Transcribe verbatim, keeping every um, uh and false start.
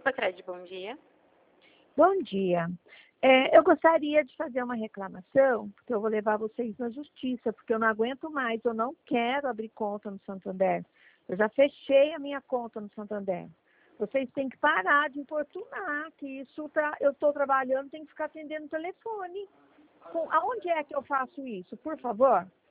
Socredi, bom dia. Bom dia. É, eu gostaria de fazer uma reclamação, porque eu vou levar vocês na justiça, porque eu não aguento mais, eu não quero abrir conta no Santander. Eu já fechei a minha conta no Santander. Vocês têm que parar de importunar, que isso tá, eu estou trabalhando, tenho que ficar atendendo o telefone. Com, aonde é que eu faço isso, por favor?